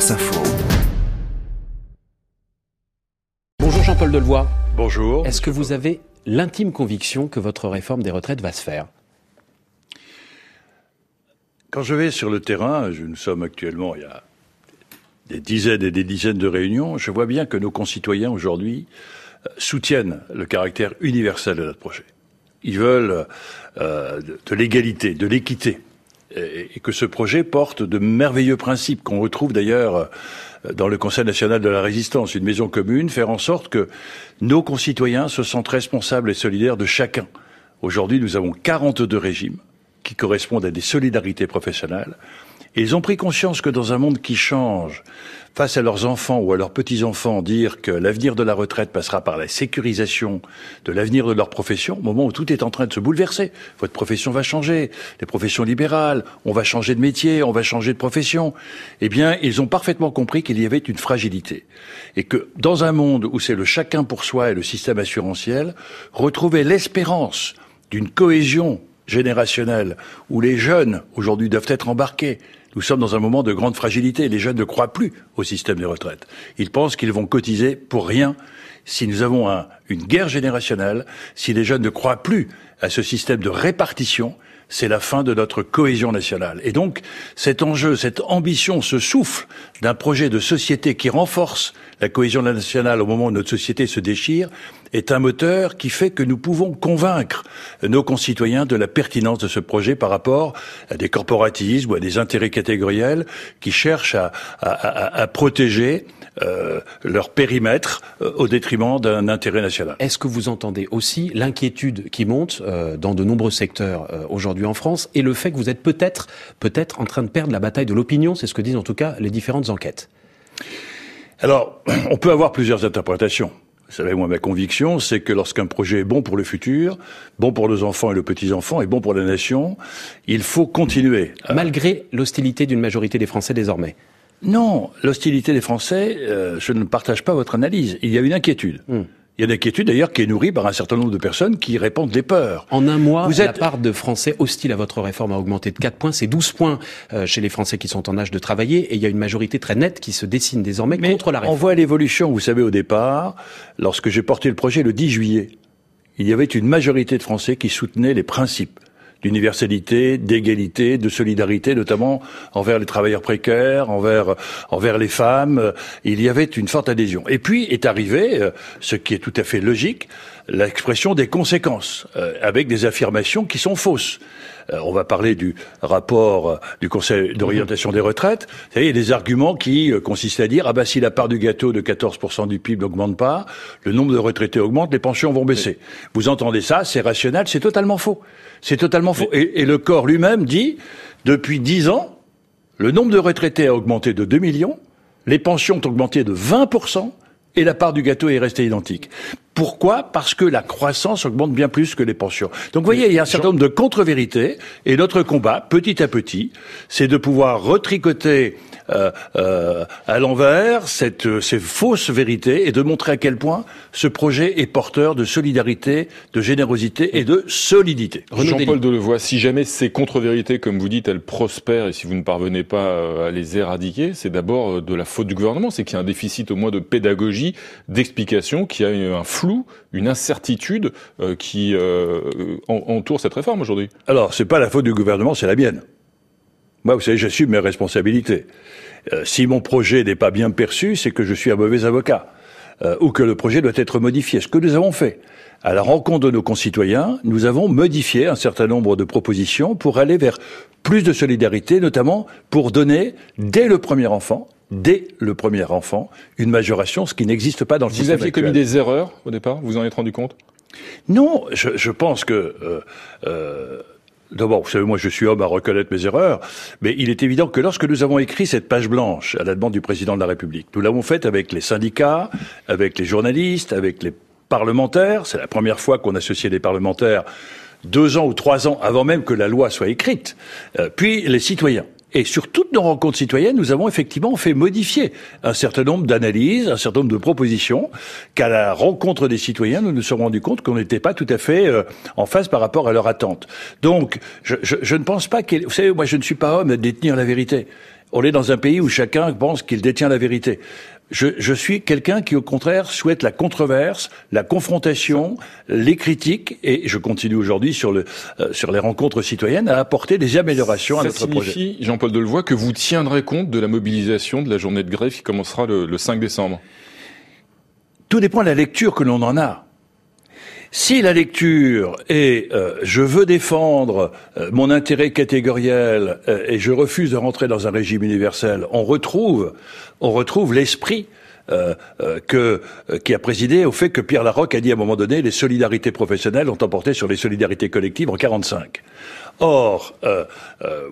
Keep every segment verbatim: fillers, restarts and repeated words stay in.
France Info. Bonjour Jean-Paul Delevoye. Bonjour. Est-ce que vous avez l'intime conviction que votre réforme des retraites va se faire ? Quand je vais sur le terrain, nous sommes actuellement, il y a des dizaines et des dizaines de réunions, je vois bien que nos concitoyens aujourd'hui soutiennent le caractère universel de notre projet. Ils veulent euh, de, de l'égalité, de l'équité, et, et que ce projet porte de merveilleux principes qu'on retrouve d'ailleurs dans le Conseil national de la résistance, une maison commune, faire en sorte que nos concitoyens se sentent responsables et solidaires de chacun. Aujourd'hui, nous avons quarante-deux régimes qui correspondent à des solidarités professionnelles. Et ils ont pris conscience que dans un monde qui change, face à leurs enfants ou à leurs petits-enfants, dire que l'avenir de la retraite passera par la sécurisation de l'avenir de leur profession, au moment où tout est en train de se bouleverser. Votre profession va changer, les professions libérales, on va changer de métier, on va changer de profession. Eh bien, ils ont parfaitement compris qu'il y avait une fragilité. Et que dans un monde où c'est le chacun pour soi et le système assurantiel, retrouver l'espérance d'une cohésion générationnelle où les jeunes, aujourd'hui, doivent être embarqués. Nous sommes dans un moment de grande fragilité. Les jeunes ne croient plus au système des retraites. Ils pensent qu'ils vont cotiser pour rien. Si nous avons un, une guerre générationnelle, si les jeunes ne croient plus à ce système de répartition, c'est la fin de notre cohésion nationale. Et donc, cet enjeu, cette ambition, ce souffle d'un projet de société qui renforce la cohésion nationale au moment où notre société se déchire, est un moteur qui fait que nous pouvons convaincre nos concitoyens de la pertinence de ce projet par rapport à des corporatismes ou à des intérêts catégoriels qui cherchent à, à, à, à protéger euh, leur périmètre euh, au détriment d'un intérêt national. Est-ce que vous entendez aussi l'inquiétude qui monte euh, dans de nombreux secteurs euh, aujourd'hui en France et le fait que vous êtes peut-être, peut-être en train de perdre la bataille de l'opinion, c'est ce que disent en tout cas les différentes enquêtes? Alors, on peut avoir plusieurs interprétations. Vous savez, moi, ma conviction, c'est que lorsqu'un projet est bon pour le futur, bon pour nos enfants et les petits-enfants, et bon pour la nation, il faut continuer. Malgré l'hostilité d'une majorité des Français désormais? Non, l'hostilité des Français, euh, je ne partage pas votre analyse. Il y a une inquiétude. Hmm. Il y a une inquiétude d'ailleurs qui est nourrie par un certain nombre de personnes qui répandent des peurs. En un mois, vous la êtes... part de Français hostiles à votre réforme a augmenté de quatre points. C'est douze points euh, chez les Français qui sont en âge de travailler. Et il y a une majorité très nette qui se dessine désormais Mais contre la réforme. On voit l'évolution, vous savez, au départ, lorsque j'ai porté le projet le dix juillet, il y avait une majorité de Français qui soutenaient les principes d'universalité, d'égalité, de solidarité, notamment envers les travailleurs précaires, envers envers les femmes. Il y avait une forte adhésion. Et puis est arrivé, ce qui est tout à fait logique, l'expression des conséquences, euh, avec des affirmations qui sont fausses. Euh, on va parler du rapport euh, du Conseil d'orientation des retraites. Vous savez, il y a des arguments qui euh, consistent à dire « Ah ben si la part du gâteau de quatorze pour cent du P I B n'augmente pas, le nombre de retraités augmente, les pensions vont baisser. Oui. » Vous entendez ça, c'est rationnel, c'est totalement faux. C'est totalement faux. Oui. Et, et le corps lui-même dit « Depuis dix ans, le nombre de retraités a augmenté de deux millions, les pensions ont augmenté de vingt pour cent, et la part du gâteau est restée identique. » Pourquoi ? Parce que la croissance augmente bien plus que les pensions. Donc vous voyez, il y a un certain nombre de contre-vérités, et notre combat, petit à petit, c'est de pouvoir retricoter euh, euh, à l'envers cette, ces fausses vérités et de montrer à quel point ce projet est porteur de solidarité, de générosité et de solidité. Jean-Paul Delevoye, si jamais ces contre-vérités, comme vous dites, elles prospèrent et si vous ne parvenez pas à les éradiquer, c'est d'abord de la faute du gouvernement. C'est qu'il y a un déficit au moins de pédagogie, d'explication, qu'il y a un flou, une incertitude euh, qui euh, entoure cette réforme aujourd'hui. Alors, c'est pas la faute du gouvernement, c'est la mienne. Moi, vous savez, j'assume mes responsabilités. Euh, si mon projet n'est pas bien perçu, c'est que je suis un mauvais avocat, euh, ou que le projet doit être modifié. Ce que nous avons fait, à la rencontre de nos concitoyens, nous avons modifié un certain nombre de propositions pour aller vers plus de solidarité, notamment pour donner, dès le premier enfant, dès le premier enfant, une majoration, ce qui n'existe pas dans le vous système aviez actuel. Commis des erreurs au départ, vous en êtes rendu compte? Non, je, je pense que... Euh, euh, D'abord, vous savez, moi je suis homme à reconnaître mes erreurs, mais il est évident que lorsque nous avons écrit cette page blanche à la demande du président de la République, nous l'avons faite avec les syndicats, avec les journalistes, avec les parlementaires. C'est la première fois qu'on associait les parlementaires deux ans ou trois ans avant même que la loi soit écrite, euh, puis les citoyens. Et sur toutes nos rencontres citoyennes, nous avons effectivement fait modifier un certain nombre d'analyses, un certain nombre de propositions, qu'à la rencontre des citoyens, nous nous sommes rendus compte qu'on n'était pas tout à fait euh, en phase par rapport à leurs attentes. Donc, je, je, je ne pense pas qu'il... Vous savez, moi, je ne suis pas homme à détenir la vérité. On est dans un pays où chacun pense qu'il détient la vérité. Je, je suis quelqu'un qui, au contraire, souhaite la controverse, la confrontation, les critiques, et je continue aujourd'hui sur le euh, sur les rencontres citoyennes à apporter des améliorations Ça à notre projet. Ça signifie, Jean-Paul Delevoye, que vous tiendrez compte de la mobilisation de la journée de grève qui commencera le, le cinq décembre. Tout dépend de la lecture que l'on en a. Si la lecture est euh, je veux défendre euh, mon intérêt catégoriel euh, et je refuse de rentrer dans un régime universel, on retrouve on retrouve l'esprit euh, euh, que euh, qui a présidé au fait que Pierre Laroque a dit à un moment donné les solidarités professionnelles ont emporté sur les solidarités collectives en quarante-cinq. Or euh, euh,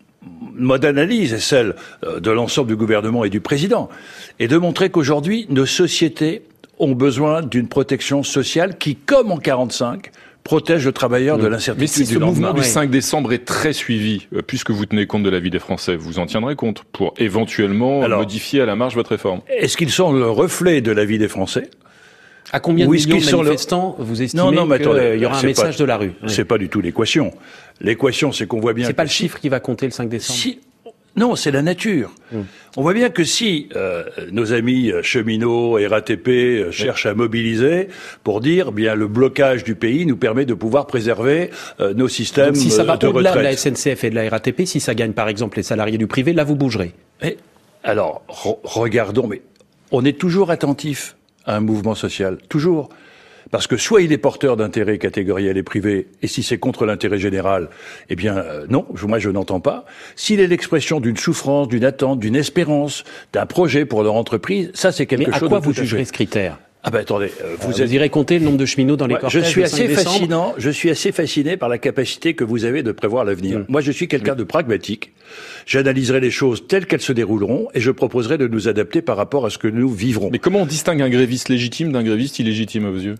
mon analyse est celle de l'ensemble du gouvernement et du président, et de montrer qu'aujourd'hui nos sociétés ont besoin d'une protection sociale qui, comme en quarante-cinq, protège le travailleur de l'incertitude. Mais si du ce lendemain. mouvement du cinq décembre est très suivi, puisque vous tenez compte de la vie des Français, vous en tiendrez compte pour éventuellement Alors, modifier à la marge votre réforme. Est-ce qu'ils sont le reflet de la vie des Français ? À combien de millions de manifestants le... vous estimez non, non, qu'il y aura un message pas, de la rue ? C'est oui. pas du tout l'équation. L'équation, c'est qu'on voit bien... C'est pas le si... chiffre qui va compter le cinq décembre si... Non, c'est la nature. Mmh. On voit bien que si euh, nos amis cheminots et R A T P euh, cherchent à mobiliser pour dire, bien, le blocage du pays nous permet de pouvoir préserver euh, nos systèmes de retraite. Si ça va au-delà de la S N C F et de la R A T P, si ça gagne par exemple les salariés du privé, là vous bougerez. Et, alors, re- regardons, mais on est toujours attentif à un mouvement social, toujours. Parce que soit il est porteur d'intérêts catégoriels et privés, et si c'est contre l'intérêt général, eh bien euh, non, je, moi je n'entends pas. S'il est l'expression d'une souffrance, d'une attente, d'une espérance, d'un projet pour leur entreprise, ça c'est quelque Mais chose de à quoi tout vous à jugerez fait. ce critère ? Ah ben attendez, euh, vous, vous êtes... irez compter le nombre de cheminots dans les ouais, cortèges je suis le assez cinq décembre. fascinant. Je suis assez fasciné par la capacité que vous avez de prévoir l'avenir. Mmh. Moi, je suis quelqu'un de pragmatique. J'analyserai les choses telles qu'elles se dérouleront et je proposerai de nous adapter par rapport à ce que nous vivrons. Mais comment on distingue un gréviste légitime d'un gréviste illégitime à vos yeux ?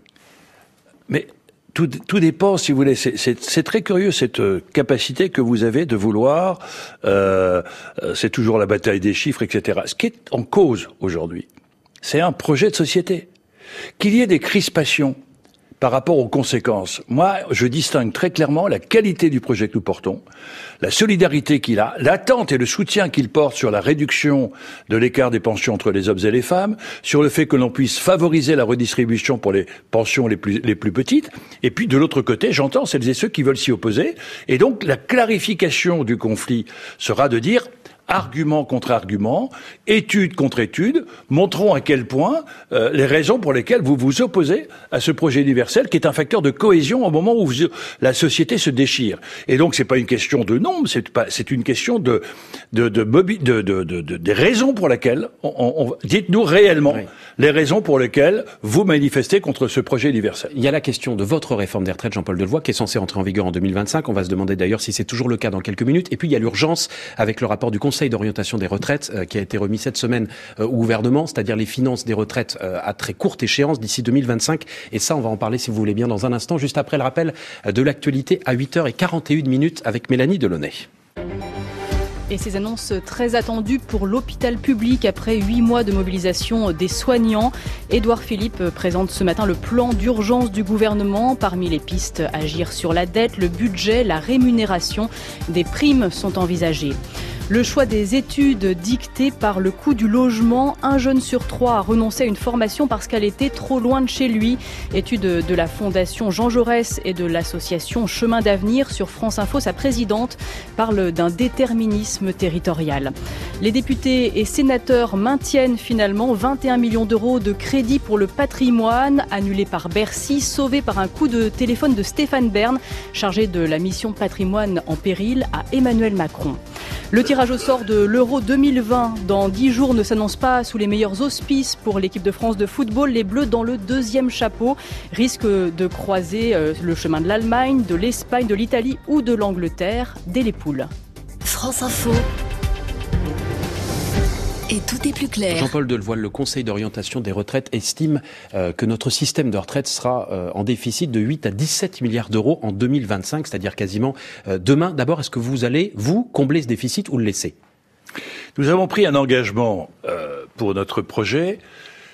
Mais tout, tout dépend, si vous voulez. C'est, c'est, c'est très curieux cette capacité que vous avez de vouloir. Euh, c'est toujours la bataille des chiffres, et cetera. Ce qui est en cause aujourd'hui, c'est un projet de société. Qu'il y ait des crispations par rapport aux conséquences. Moi, je distingue très clairement la qualité du projet que nous portons, la solidarité qu'il a, l'attente et le soutien qu'il porte sur la réduction de l'écart des pensions entre les hommes et les femmes, sur le fait que l'on puisse favoriser la redistribution pour les pensions les plus, les plus petites, et puis de l'autre côté, j'entends celles et ceux qui veulent s'y opposer, et donc la clarification du conflit sera de dire argument contre argument, étude contre étude, montrons à quel point euh, les raisons pour lesquelles vous vous opposez à ce projet universel qui est un facteur de cohésion au moment où vous, la société se déchire. Et donc c'est pas une question de nombre, c'est pas, c'est une question de de de, de, de, de, de, de des raisons pour lesquelles on, on, dites-nous réellement oui. les raisons pour lesquelles vous manifestez contre ce projet universel. Il y a la question de votre réforme des retraites, Jean-Paul Delevoye, qui est censée entrer en vigueur en deux mille vingt-cinq. On va se demander d'ailleurs si c'est toujours le cas dans quelques minutes. Et puis il y a l'urgence avec le rapport du Conseil d'orientation des retraites euh, qui a été remis cette semaine euh, au gouvernement, c'est-à-dire les finances des retraites euh, à très courte échéance d'ici deux mille vingt-cinq. Et ça, on va en parler si vous voulez bien dans un instant, juste après le rappel euh, de l'actualité à huit heures quarante et une minutes avec Mélanie Delaunay. Et ces annonces très attendues pour l'hôpital public après huit mois de mobilisation des soignants. Édouard Philippe présente ce matin le plan d'urgence du gouvernement. Parmi les pistes, agir sur la dette, le budget, la rémunération. Des primes sont envisagées. Le choix des études dicté par le coût du logement. Un jeune sur trois a renoncé à une formation parce qu'elle était trop loin de chez lui. Étude de la Fondation Jean Jaurès et de l'association Chemin d'avenir. Sur France Info, sa présidente parle d'un déterminisme territorial. Les députés et sénateurs maintiennent finalement vingt et un millions d'euros de crédit pour le patrimoine, annulé par Bercy, sauvé par un coup de téléphone de Stéphane Bern, chargé de la mission patrimoine en péril à Emmanuel Macron. Le tirage au sort de l'Euro deux mille vingt dans dix jours ne s'annonce pas sous les meilleurs auspices pour l'équipe de France de football. Les Bleus dans le deuxième chapeau risquent de croiser le chemin de l'Allemagne, de l'Espagne, de l'Italie ou de l'Angleterre dès les poules. France Info. Et tout est plus clair. Jean-Paul Delevoye, le Conseil d'orientation des retraites estime euh, que notre système de retraite sera euh, en déficit de huit à dix-sept milliards d'euros en deux mille vingt-cinq, c'est-à-dire quasiment euh, demain. D'abord, est-ce que vous allez, vous, combler ce déficit ou le laisser ? Nous avons pris un engagement euh, pour notre projet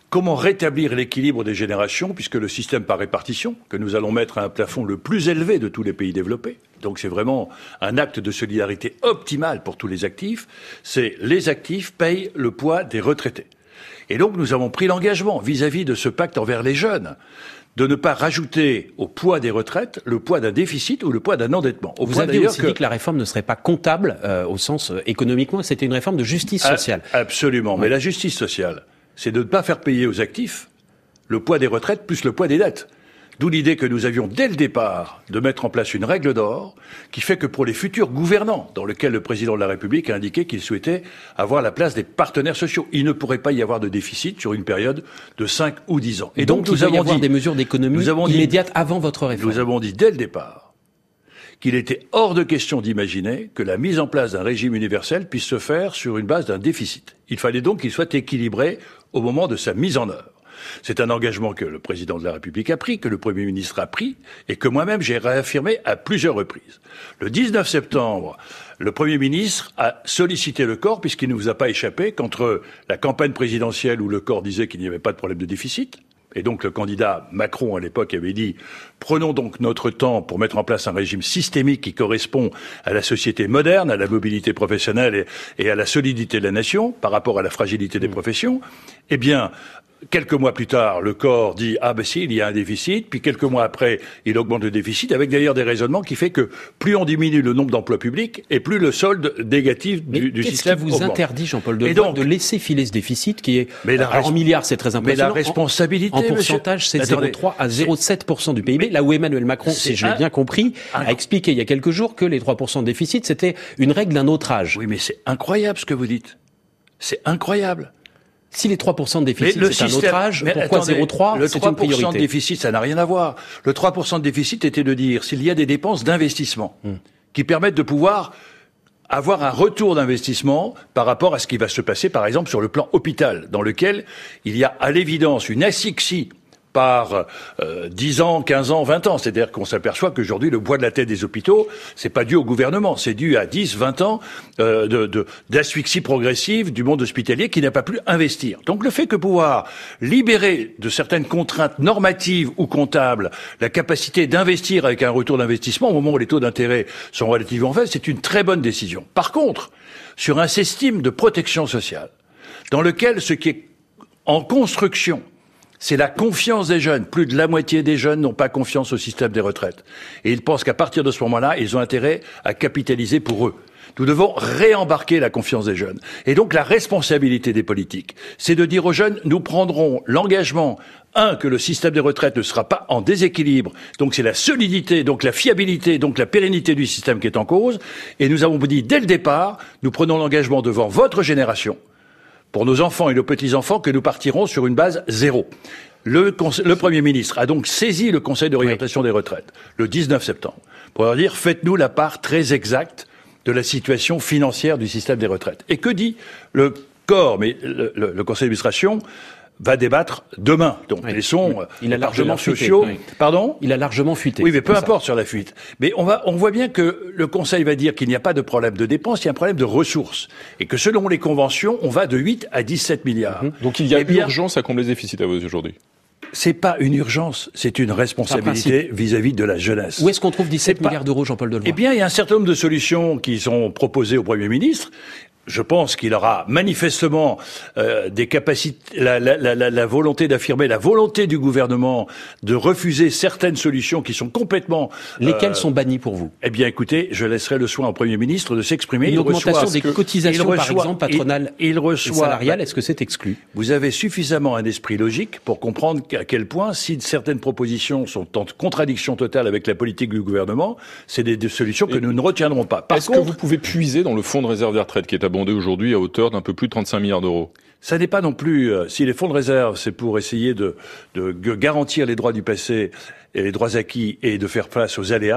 Comment rétablir l'équilibre des générations, puisque le système par répartition, que nous allons mettre à un plafond le plus élevé de tous les pays développés, donc c'est vraiment un acte de solidarité optimal pour tous les actifs, c'est les actifs payent le poids des retraités. Et donc nous avons pris l'engagement vis-à-vis de ce pacte envers les jeunes de ne pas rajouter au poids des retraites le poids d'un déficit ou le poids d'un endettement. Au Vous aviez aussi que... dit que la réforme ne serait pas comptable euh, au sens euh, économiquement, c'était une réforme de justice sociale. A- absolument, ouais. Mais la justice sociale, c'est de ne pas faire payer aux actifs le poids des retraites plus le poids des dettes. D'où l'idée que nous avions dès le départ de mettre en place une règle d'or qui fait que pour les futurs gouvernants, dans lesquels le président de la République a indiqué qu'il souhaitait avoir la place des partenaires sociaux, il ne pourrait pas y avoir de déficit sur une période de cinq ou dix ans. Et donc, donc nous il avons y avoir dit, des mesures d'économie immédiates avant votre réforme. Nous avons dit dès le départ qu'il était hors de question d'imaginer que la mise en place d'un régime universel puisse se faire sur une base d'un déficit. Il fallait donc qu'il soit équilibré au moment de sa mise en œuvre. C'est un engagement que le président de la République a pris, que le Premier ministre a pris, et que moi-même j'ai réaffirmé à plusieurs reprises. Le dix-neuf septembre, le Premier ministre a sollicité le corps, puisqu'il ne vous a pas échappé qu'entre la campagne présidentielle où le corps disait qu'il n'y avait pas de problème de déficit, et donc le candidat Macron à l'époque avait dit « Prenons donc notre temps pour mettre en place un régime systémique qui correspond à la société moderne, à la mobilité professionnelle et, et à la solidité de la nation par rapport à la fragilité des professions », eh bien, quelques mois plus tard, le corps dit « Ah ben si, il y a un déficit », puis quelques mois après, il augmente le déficit, avec d'ailleurs des raisonnements qui fait que plus on diminue le nombre d'emplois publics, et plus le solde négatif mais du, du système augmente. Qu'est-ce qui vous interdit, Jean-Paul Delevoye, de laisser filer ce déficit qui est, mais la alors, en milliards, c'est très impressionnant. Mais la responsabilité, En, en pourcentage, c'est zéro virgule trois à zéro virgule sept pour cent du P I B, là où Emmanuel Macron, si je l'ai bien compris, un... a expliqué il y a quelques jours que les trois pour cent de déficit, c'était une règle d'un autre âge. Oui, mais c'est incroyable ce que vous dites. C'est incroyable. Si les trois pour cent de déficit, c'est système, un autre âge, pourquoi zéro virgule trois ? Le c'est trois une priorité. pour cent de déficit, ça n'a rien à voir. Le trois pour cent de déficit était de dire s'il y a des dépenses d'investissement hum. qui permettent de pouvoir avoir un retour d'investissement par rapport à ce qui va se passer, par exemple, sur le plan hôpital, dans lequel il y a à l'évidence une asphyxie par euh, dix ans, quinze ans, vingt ans. C'est-à-dire qu'on s'aperçoit qu'aujourd'hui, le poids de la tête des hôpitaux, c'est pas dû au gouvernement, c'est dû à dix, vingt ans euh, de, de, d'asphyxie progressive du monde hospitalier qui n'a pas pu investir. Donc le fait que pouvoir libérer de certaines contraintes normatives ou comptables la capacité d'investir avec un retour d'investissement au moment où les taux d'intérêt sont relativement faibles, c'est une très bonne décision. Par contre, sur un système de protection sociale, dans lequel ce qui est en construction, c'est la confiance des jeunes. Plus de la moitié des jeunes n'ont pas confiance au système des retraites. Et ils pensent qu'à partir de ce moment-là, ils ont intérêt à capitaliser pour eux. Nous devons réembarquer la confiance des jeunes. Et donc la responsabilité des politiques, c'est de dire aux jeunes, nous prendrons l'engagement, un, que le système des retraites ne sera pas en déséquilibre, donc c'est la solidité, donc la fiabilité, donc la pérennité du système qui est en cause. Et nous avons dit dès le départ, nous prenons l'engagement devant votre génération, pour nos enfants et nos petits-enfants, que nous partirons sur une base zéro. Le, le Premier ministre a donc saisi le Conseil d'orientation oui. des retraites le dix-neuf septembre pour leur dire « Faites-nous la part très exacte de la situation financière du système des retraites ». Et que dit le corps, mais le, le, le Conseil d'administration va débattre demain. Donc, oui. laissons il a largement sociaux. Fuité, oui. Pardon? Il a largement fuité. Oui, mais peu importe sur la fuite. Mais on va, on voit bien que le Conseil va dire qu'il n'y a pas de problème de dépenses, il y a un problème de ressources. Et que selon les conventions, on va de huit à dix-sept milliards. Mmh. Donc il y a eh bien, urgence à combler les déficits à vos yeux aujourd'hui. C'est pas une urgence, c'est une responsabilité vis-à-vis de la jeunesse. Où est-ce qu'on trouve dix-sept milliards d'euros, Jean-Paul Delevoye? Eh bien, il y a un certain nombre de solutions qui sont proposées au Premier ministre. Je pense qu'il aura manifestement euh, des capacités, la, la, la, la volonté d'affirmer la volonté du gouvernement de refuser certaines solutions qui sont complètement... Lesquelles euh, sont bannies pour vous? Eh bien, écoutez, je laisserai le soin au Premier ministre de s'exprimer. Une il augmentation reçoit, des cotisations, reçoit, par exemple, patronales il, il reçoit, et salariales, est-ce que c'est exclu? Vous avez suffisamment un esprit logique pour comprendre à quel point, si certaines propositions sont en contradiction totale avec la politique du gouvernement, c'est des, des solutions que et nous ne retiendrons pas. Par est-ce contre, que vous pouvez puiser dans le fonds de réserve des retraites qui est abondé aujourd'hui à hauteur d'un peu plus de trente-cinq milliards d'euros? Ça n'est pas non plus... Euh, si les fonds de réserve, c'est pour essayer de, de, de garantir les droits du passé et les droits acquis et de faire face aux aléas,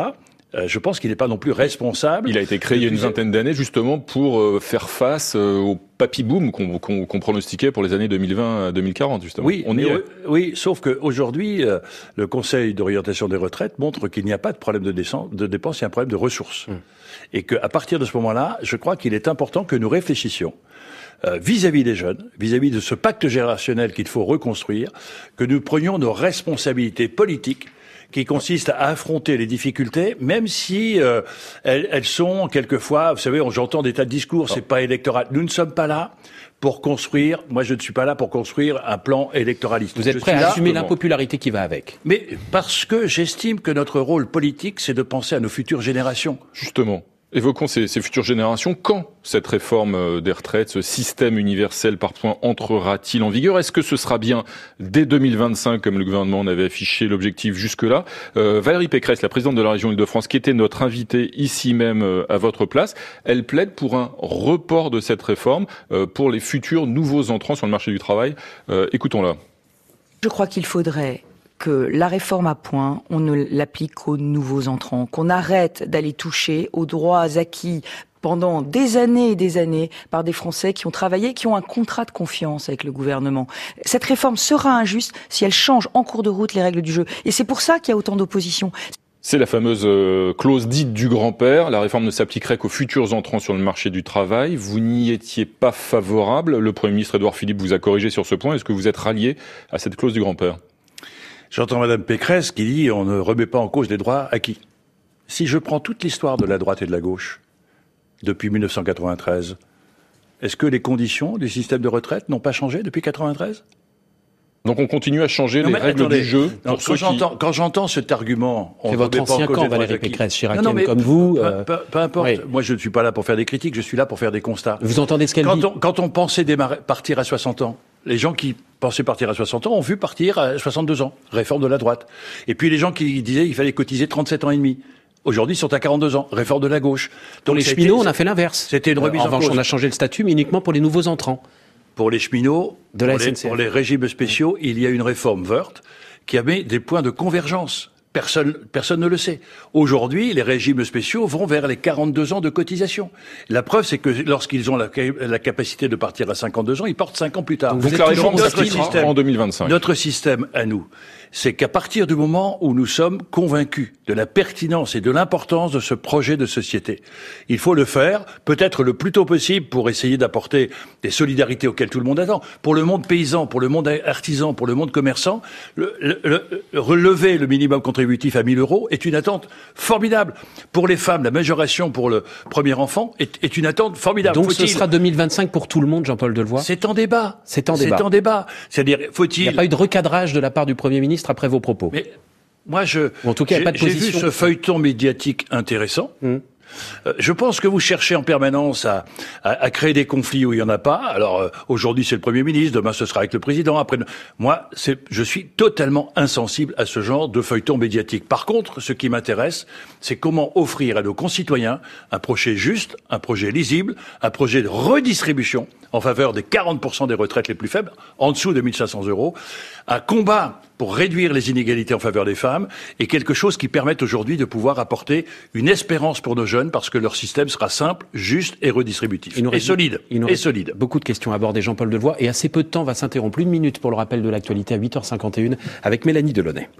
Euh, je pense qu'il n'est pas non plus responsable. Il a été créé il y a une vingtaine d'années justement pour euh, faire face euh, au papy boom qu'on, qu'on, qu'on pronostiquait pour les années deux mille vingt à deux mille quarante justement. Oui, on y est. Oui, sauf qu'aujourd'hui, euh, le Conseil d'orientation des retraites montre qu'il n'y a pas de problème de, décence, de dépenses, il y a un problème de ressources. Mmh. Et qu'à partir de ce moment-là, je crois qu'il est important que nous réfléchissions euh, vis-à-vis des jeunes, vis-à-vis de ce pacte générationnel qu'il faut reconstruire, que nous prenions nos responsabilités politiques qui consiste à affronter les difficultés, même si euh, elles, elles sont quelquefois, vous savez, j'entends des tas de discours, c'est pas électoral. Nous ne sommes pas là pour construire, moi je ne suis pas là pour construire un plan électoraliste. Vous êtes je prêt à là, assumer l'impopularité qui va avec. Mais parce que j'estime que notre rôle politique, c'est de penser à nos futures générations. Justement. Évoquons ces, ces futures générations. Quand cette réforme des retraites, ce système universel par points entrera-t-il en vigueur? Est-ce que ce sera bien dès deux mille vingt-cinq, comme le gouvernement en avait affiché l'objectif jusque-là? euh, Valérie Pécresse, la présidente de la région Île-de-France, qui était notre invitée ici même euh, à votre place, elle plaide pour un report de cette réforme euh, pour les futurs nouveaux entrants sur le marché du travail. Euh, écoutons-la. Je crois qu'il faudrait que la réforme à points, on ne l'applique qu'aux nouveaux entrants, qu'on arrête d'aller toucher aux droits acquis pendant des années et des années par des Français qui ont travaillé, qui ont un contrat de confiance avec le gouvernement. Cette réforme sera injuste si elle change en cours de route les règles du jeu. Et c'est pour ça qu'il y a autant d'opposition. C'est la fameuse euh, clause dite du grand-père. La réforme ne s'appliquerait qu'aux futurs entrants sur le marché du travail. Vous n'y étiez pas favorable. Le Premier ministre Édouard Philippe vous a corrigé sur ce point. Est-ce que vous êtes rallié à cette clause du grand-père? J'entends Madame Pécresse qui dit on ne remet pas en cause les droits acquis. Si je prends toute l'histoire de la droite et de la gauche, depuis mille neuf cent quatre-vingt-treize, est-ce que les conditions du système de retraite n'ont pas changé depuis quatre-vingt-treize? Donc on continue à changer non, les règles attendez, du jeu pour non, ceux quand, j'entends, qui... quand j'entends cet argument... C'est votre ancien camp, Valérie Pécresse, chiracienne comme vous. Peu, euh... peu, peu importe, oui. Moi je ne suis pas là pour faire des critiques, je suis là pour faire des constats. Vous entendez ce qu'elle quand dit on, Quand on pensait démarrer, partir à soixante ans, les gens qui pensaient partir à soixante ans ont vu partir à soixante-deux ans, réforme de la droite. Et puis les gens qui disaient qu'il fallait cotiser trente-sept ans et demi. Aujourd'hui, ils sont à quarante-deux ans, réforme de la gauche. Donc pour les cheminots, été, on a fait l'inverse. C'était une remise en, en revanche, cause. On a changé le statut, mais uniquement pour les nouveaux entrants. Pour les cheminots, de la pour, les, pour les régimes spéciaux, il y a une réforme Woerth qui avait des points de convergence. Personne, personne ne le sait. Aujourd'hui, les régimes spéciaux vont vers les quarante-deux ans de cotisation. La preuve, c'est que lorsqu'ils ont la, la capacité de partir à cinquante-deux ans, ils partent cinq ans plus tard. Donc vous êtes la réforme s'appliquera en deux mille vingt-cinq. Notre système à nous, c'est qu'à partir du moment où nous sommes convaincus de la pertinence et de l'importance de ce projet de société, il faut le faire, peut-être le plus tôt possible pour essayer d'apporter des solidarités auxquelles tout le monde attend. Pour le monde paysan, pour le monde artisan, pour le monde commerçant, le, le, le, relever le minimum contributif à mille euros est une attente formidable. Pour les femmes, la majoration pour le premier enfant est, est une attente formidable. Donc faut-il... ce sera deux mille vingt-cinq pour tout le monde, Jean-Paul Delevoye? C'est en débat. C'est en débat. C'est en débat. C'est-à-dire, faut-il... Il n'y a pas eu de recadrage de la part du Premier ministre après vos propos. Mais moi, je, en tout cas, il n'y a pas de position. J'ai vu ce feuilleton médiatique intéressant. Mmh. Euh, je pense que vous cherchez en permanence à, à, à créer des conflits où il n'y en a pas. Alors, euh, aujourd'hui, c'est le Premier ministre, demain, ce sera avec le Président. Après, moi, c'est, je suis totalement insensible à ce genre de feuilleton médiatique. Par contre, ce qui m'intéresse, c'est comment offrir à nos concitoyens un projet juste, un projet lisible, un projet de redistribution en faveur des quarante pour cent des retraites les plus faibles, en dessous de mille cinq cents euros, un combat pour réduire les inégalités en faveur des femmes, et quelque chose qui permette aujourd'hui de pouvoir apporter une espérance pour nos jeunes, parce que leur système sera simple, juste et redistributif. Il nous et solide. Il nous et solide. Beaucoup de questions à aborder, Jean-Paul Delevoye, et assez peu de temps va s'interrompre. Une minute pour le rappel de l'actualité à huit heures cinquante et une avec Mélanie Delaunay.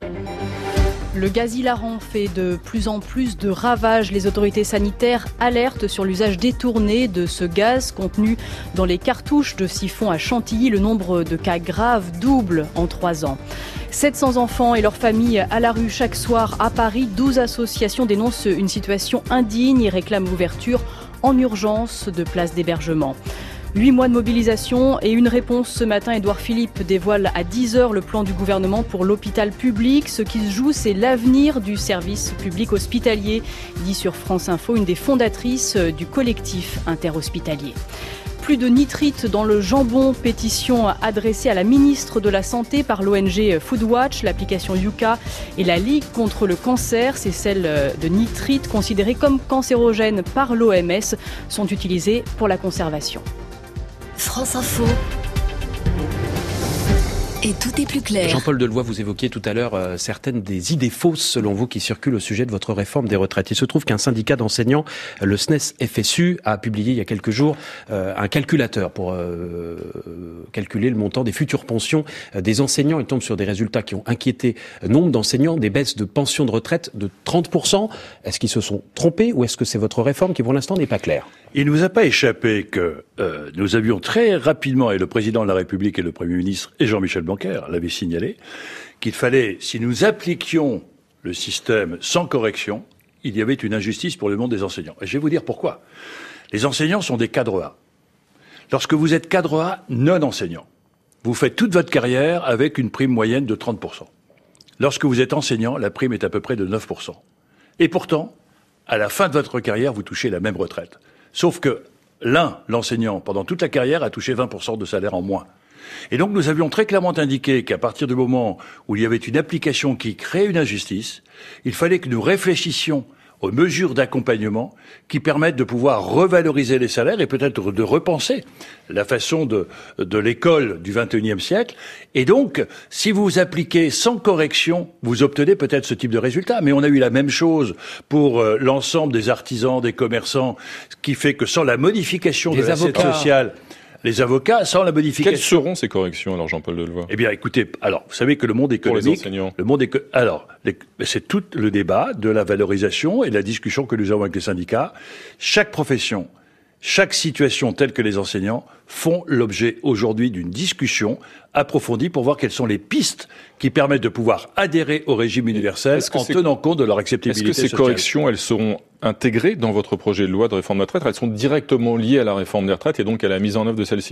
Le gaz hilarant fait de plus en plus de ravages. Les autorités sanitaires alertent sur l'usage détourné de ce gaz contenu dans les cartouches de siphon à Chantilly. Le nombre de cas graves double en trois ans. sept cents enfants et leurs familles à la rue chaque soir à Paris. douze associations dénoncent une situation indigne et réclament l'ouverture en urgence de places d'hébergement. Huit mois de mobilisation et une réponse ce matin. Édouard Philippe dévoile à dix heures le plan du gouvernement pour l'hôpital public. Ce qui se joue, c'est l'avenir du service public hospitalier, dit sur France Info une des fondatrices du collectif interhospitalier. Plus de nitrite dans le jambon, pétition adressée à la ministre de la Santé par l'O N G Foodwatch, l'application Yuka et la Ligue contre le cancer. C'est celles de nitrite considérées comme cancérogènes par l'O M S, sont utilisées pour la conservation. France Info. Et tout est plus clair. Jean-Paul Delevoye, vous évoquiez tout à l'heure euh, certaines des idées fausses, selon vous, qui circulent au sujet de votre réforme des retraites. Il se trouve qu'un syndicat d'enseignants, le S N E S F S U, a publié il y a quelques jours euh, un calculateur pour euh, calculer le montant des futures pensions euh, des enseignants. Il tombe sur des résultats qui ont inquiété nombre d'enseignants, des baisses de pensions de retraite de trente pour cent. Est-ce qu'ils se sont trompés ou est-ce que c'est votre réforme qui, pour l'instant, n'est pas claire ? Il ne nous a pas échappé que euh, nous avions très rapidement, et le président de la République et le Premier ministre et Jean-Michel Blanquer l'avaient signalé, qu'il fallait, si nous appliquions le système sans correction, il y avait une injustice pour le monde des enseignants. Et je vais vous dire pourquoi. Les enseignants sont des cadres A. Lorsque vous êtes cadre A non enseignant, vous faites toute votre carrière avec une prime moyenne de trente pour cent. Lorsque vous êtes enseignant, la prime est à peu près de neuf pour cent. Et pourtant, à la fin de votre carrière, vous touchez la même retraite. Sauf que l'un, l'enseignant, pendant toute la carrière, a touché vingt pour cent de salaire en moins. Et donc nous avions très clairement indiqué qu'à partir du moment où il y avait une application qui créait une injustice, il fallait que nous réfléchissions aux mesures d'accompagnement qui permettent de pouvoir revaloriser les salaires et peut-être de repenser la façon de, de l'école du vingt et unième siècle. Et donc, si vous appliquez sans correction, vous obtenez peut-être ce type de résultat. Mais on a eu la même chose pour euh, l'ensemble des artisans, des commerçants, ce qui fait que sans la modification des de l'assiette sociale, les avocats, sans la modification. Quelles seront ces corrections, alors, Jean-Paul Delevoye ? Eh bien, écoutez, alors, vous savez que le monde économique... Pour les enseignants. Le monde éco... Alors, les... c'est tout le débat de la valorisation et de la discussion que nous avons avec les syndicats. Chaque profession, chaque situation telle que les enseignants font l'objet aujourd'hui d'une discussion approfondie pour voir quelles sont les pistes qui permettent de pouvoir adhérer au régime universel en tenant compte de leur acceptabilité sociale. Est-ce que ces sociale. corrections, elles seront intégrées dans votre projet de loi de réforme des retraites ? Elles sont directement liées à la réforme des retraites et donc à la mise en œuvre de celle-ci ?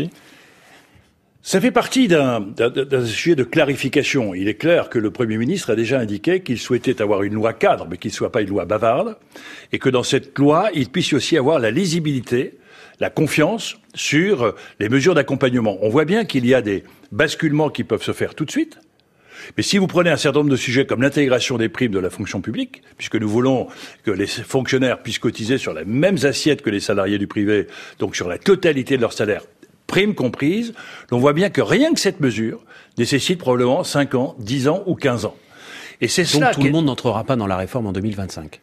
Ça fait partie d'un, d'un, d'un sujet de clarification. Il est clair que le Premier ministre a déjà indiqué qu'il souhaitait avoir une loi cadre, mais qu'il ne soit pas une loi bavarde, et que dans cette loi, il puisse aussi avoir la lisibilité, la confiance sur les mesures d'accompagnement. On voit bien qu'il y a des basculements qui peuvent se faire tout de suite. Mais si vous prenez un certain nombre de sujets comme l'intégration des primes de la fonction publique, puisque nous voulons que les fonctionnaires puissent cotiser sur les mêmes assiettes que les salariés du privé, donc sur la totalité de leur salaire, primes comprises, on voit bien que rien que cette mesure nécessite probablement cinq ans, dix ans ou quinze ans. Et c'est Donc cela tout le monde n'entrera pas dans la réforme en deux mille vingt-cinq.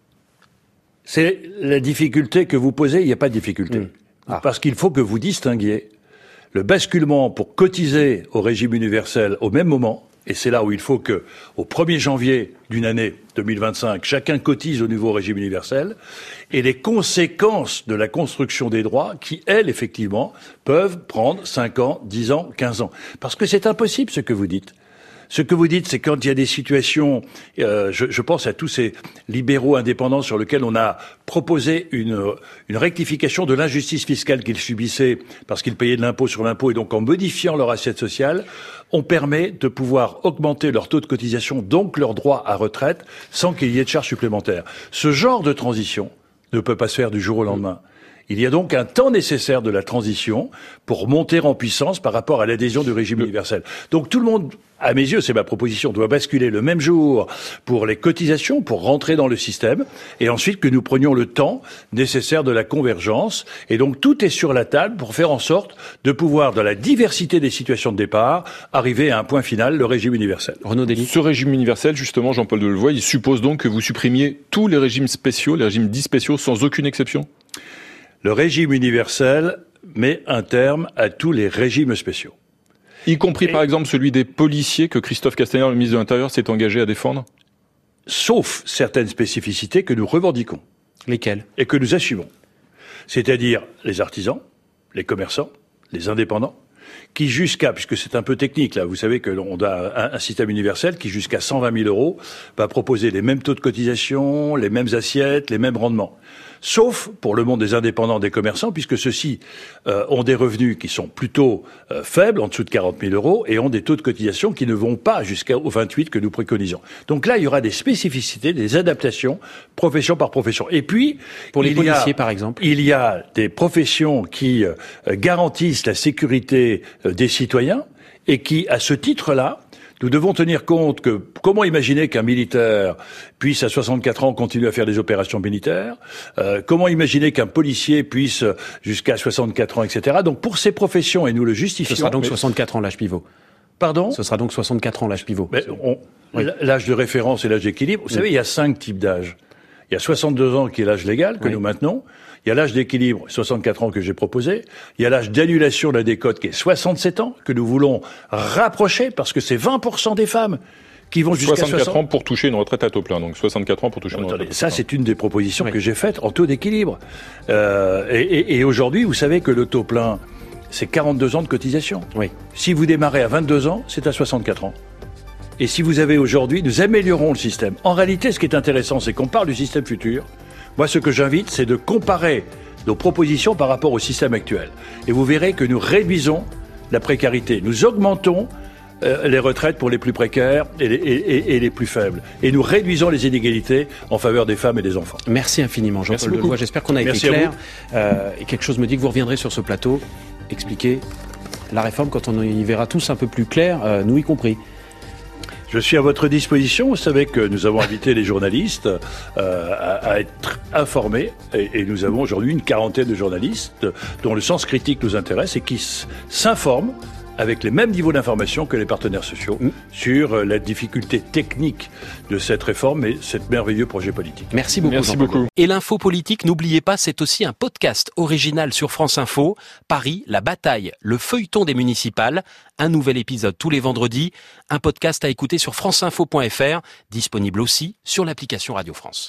C'est la difficulté que vous posez, il n'y a pas de difficulté. Mmh. Ah. Parce qu'il faut que vous distinguiez le basculement pour cotiser au régime universel au même moment, et c'est là où il faut que, au premier janvier d'une année deux mille vingt-cinq, chacun cotise au nouveau régime universel, et les conséquences de la construction des droits qui, elles, effectivement, peuvent prendre cinq ans, dix ans, quinze ans. Parce que c'est impossible ce que vous dites. Ce que vous dites, c'est quand il y a des situations, euh, je, je pense à tous ces libéraux indépendants sur lesquels on a proposé une, une rectification de l'injustice fiscale qu'ils subissaient parce qu'ils payaient de l'impôt sur l'impôt, et donc en modifiant leur assiette sociale, on permet de pouvoir augmenter leur taux de cotisation, donc leur droit à retraite, sans qu'il y ait de charges supplémentaires. Ce genre de transition ne peut pas se faire du jour au lendemain. Il y a donc un temps nécessaire de la transition pour monter en puissance par rapport à l'adhésion du régime universel. Donc tout le monde, à mes yeux, c'est ma proposition, doit basculer le même jour pour les cotisations, pour rentrer dans le système, et ensuite que nous prenions le temps nécessaire de la convergence. Et donc tout est sur la table pour faire en sorte de pouvoir, dans la diversité des situations de départ, arriver à un point final, le régime universel. Renaud Dély. Ce régime universel, justement, Jean-Paul Delevoye, il suppose donc que vous supprimiez tous les régimes spéciaux, les régimes dits spéciaux, sans aucune exception ? Le régime universel met un terme à tous les régimes spéciaux. Y compris, Et, par exemple, celui des policiers que Christophe Castaner, le ministre de l'Intérieur, s'est engagé à défendre ? Sauf certaines spécificités que nous revendiquons. Lesquelles ? Et que nous assumons. C'est-à-dire les artisans, les commerçants, les indépendants, qui jusqu'à, puisque c'est un peu technique là, vous savez que l'on a un, un système universel qui jusqu'à cent vingt mille euros va proposer les mêmes taux de cotisation, les mêmes assiettes, les mêmes rendements. Sauf pour le monde des indépendants, des commerçants, puisque ceux-ci euh, ont des revenus qui sont plutôt euh, faibles, en dessous de quarante mille euros, et ont des taux de cotisation qui ne vont pas jusqu'au vingt-huit que nous préconisons. Donc là, il y aura des spécificités, des adaptations, profession par profession. Et puis, pour les il policiers, y a, par exemple, il y a des professions qui euh, garantissent la sécurité euh, des citoyens et qui, à ce titre-là, nous devons tenir compte que comment imaginer qu'un militaire puisse à soixante-quatre ans continuer à faire des opérations militaires, euh, comment imaginer qu'un policier puisse jusqu'à soixante-quatre ans, et cetera. Donc pour ces professions, et nous le justifions... Ce sera donc mais... soixante-quatre ans l'âge pivot. Pardon ? Ce sera donc soixante-quatre ans l'âge pivot. Mais on, oui. L'âge de référence et l'âge d'équilibre, vous oui. savez, il y a cinq types d'âge. Il y a soixante-deux ans qui est l'âge légal que oui. nous maintenons. Il y a l'âge d'équilibre, soixante-quatre ans que j'ai proposé. Il y a l'âge d'annulation de la décote qui est soixante-sept ans, que nous voulons rapprocher parce que c'est vingt pour cent des femmes qui vont jusqu'à soixante-quatre soixante-quatre ans pour toucher une retraite à taux plein. Donc soixante-quatre ans pour toucher non, une attendez, retraite ça, c'est une des propositions oui. que j'ai faites en taux d'équilibre. Euh, et, et, et aujourd'hui, vous savez que le taux plein, c'est quarante-deux ans de cotisation. Oui. Si vous démarrez à vingt-deux ans, c'est à soixante-quatre ans. Et si vous avez aujourd'hui, nous améliorons le système. En réalité, ce qui est intéressant, c'est qu'on parle du système futur. Moi, ce que j'invite, c'est de comparer nos propositions par rapport au système actuel. Et vous verrez que nous réduisons la précarité. Nous augmentons euh, les retraites pour les plus précaires et les, et, et, et les plus faibles. Et nous réduisons les inégalités en faveur des femmes et des enfants. Merci infiniment, Jean-Paul Delevoye. J'espère qu'on a Merci été clair. Euh, et quelque chose me dit que vous reviendrez sur ce plateau expliquer la réforme quand on y verra tous un peu plus clair, euh, nous y compris. Je suis à votre disposition. Vous savez que nous avons invité les journalistes euh, à, à être informés. Et, et nous avons aujourd'hui une quarantaine de journalistes dont le sens critique nous intéresse et qui s'informent avec les mêmes niveaux d'information que les partenaires sociaux mmh. sur la difficulté technique de cette réforme et cet merveilleux projet politique. Merci beaucoup. Merci beaucoup. Et l'info politique, n'oubliez pas, c'est aussi un podcast original sur France Info. Paris, la bataille, le feuilleton des municipales. Un nouvel épisode tous les vendredis. Un podcast à écouter sur franceinfo point f r, disponible aussi sur l'application Radio France.